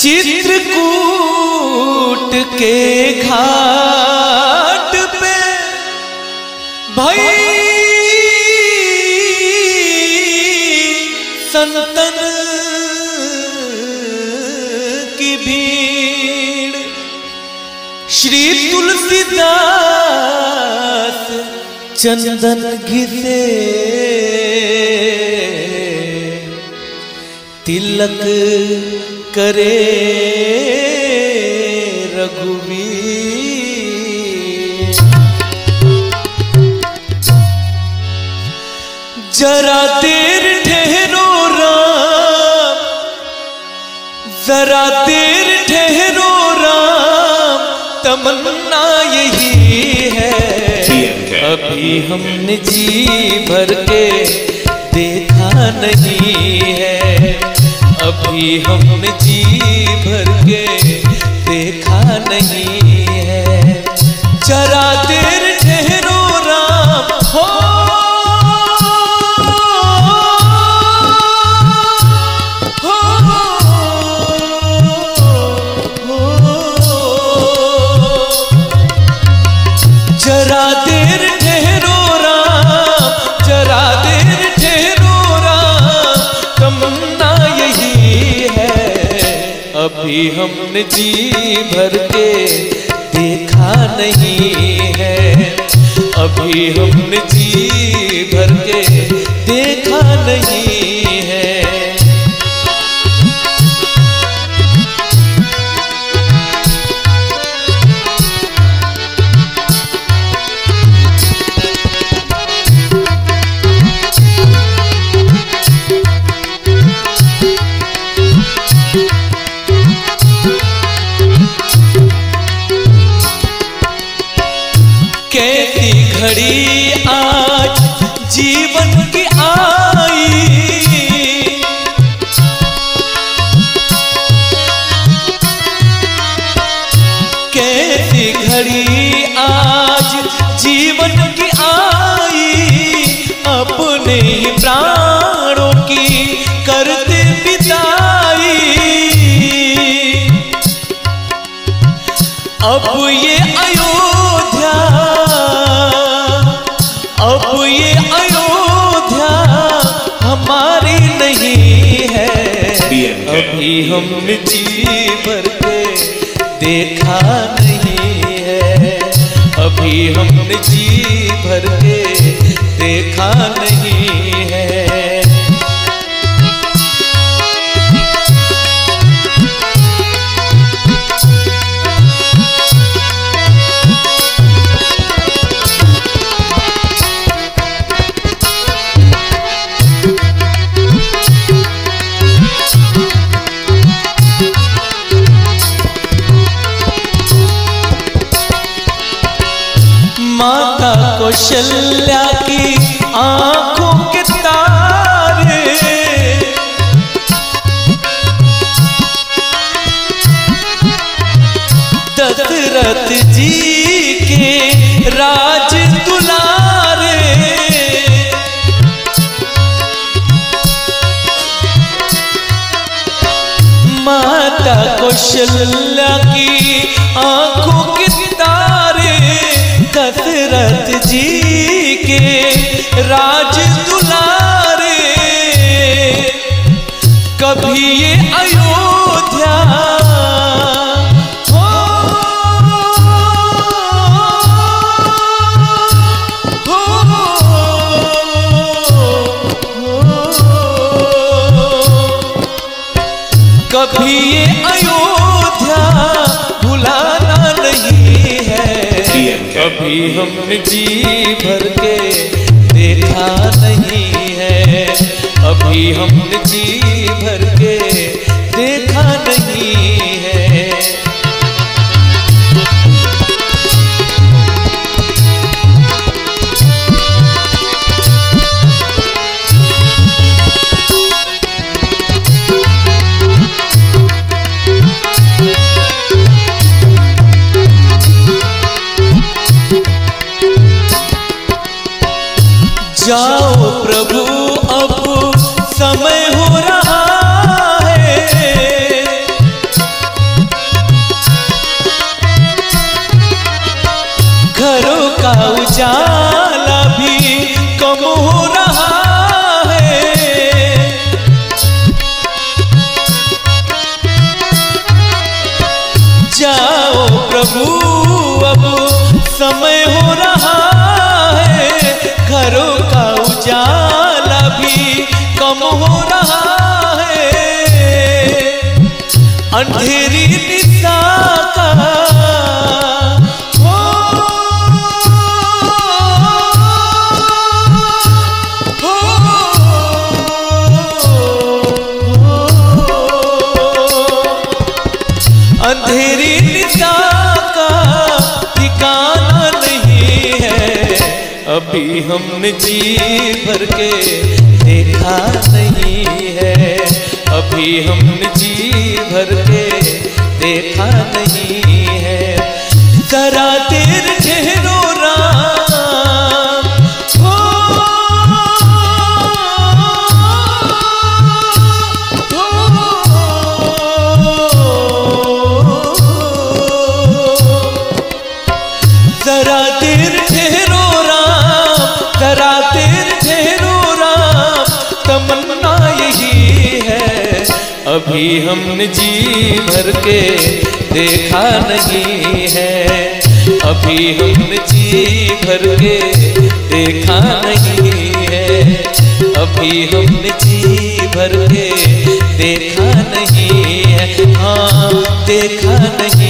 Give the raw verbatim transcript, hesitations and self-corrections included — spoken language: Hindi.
चित्रकूट के घाट पे भई संतन की भीड़। श्री तुलसीदास चंदन घिसे तिलक करे रघुवीर। जरा देर ठहरो राम, जरा देर ठहरो राम, तमन्ना यही है। अभी हमने जी भर के देखा नहीं है, अभी हमने जी भर के देखा नहीं है। जरा देर ठहरो राम, हो हो हो जरा देर ठहरो राम, जरा देर ठहरो राम, तमन्ना अभी हमने जी भर के देखा नहीं है, अभी हमने जी भर के देखा नहीं है। कैसी घड़ी आज जीवन की आई, कैसी घड़ी आज जीवन की आई, अपने ही प्राणों की करते बिदाई। अब ये अयोध्या, अब ये अयोध्या हमारी नहीं है। अभी हमने जी भर के देखा नहीं है, अभी हमने जी भर के देखा नहीं है। माता कौशल्या की आंखों के तारे, दशरथ जी के राज दुलारे। माता कौशल्या की आंखों के तारे, दशरथ जी के राज दुलारे। कभी ये अयोध्या हो, हो, हो, कभी ये अयोध्या भुलाना नहीं है। अभी हमने जी भर के देखा नहीं है, अभी हमने जी भर के देखा नहीं है। जाओ प्रभु अब समय हो रहा है, उजाला भी कम हो रहा है। जाओ प्रभु अब समय हो रहा है, घरों का उजाला भी कम हो रहा है। अंधेरी निशा का हो, हो, अंधेरी निशा का ठिकाना नहीं है। अभी हमने जी भर के देखा नहीं है, अभी हमने जी भर के देखा नहीं है। जरा देर ठहरो राम, हो, जरा देर ठहरो राम, जरा देर ठहरो राम, तमन्ना यही है। अभी हमने जी भर के देखा नहीं है, अभी हमने जी भर के देखा नहीं है, अभी हमने जी भर के देखा नहीं है। हाँ देखा नहीं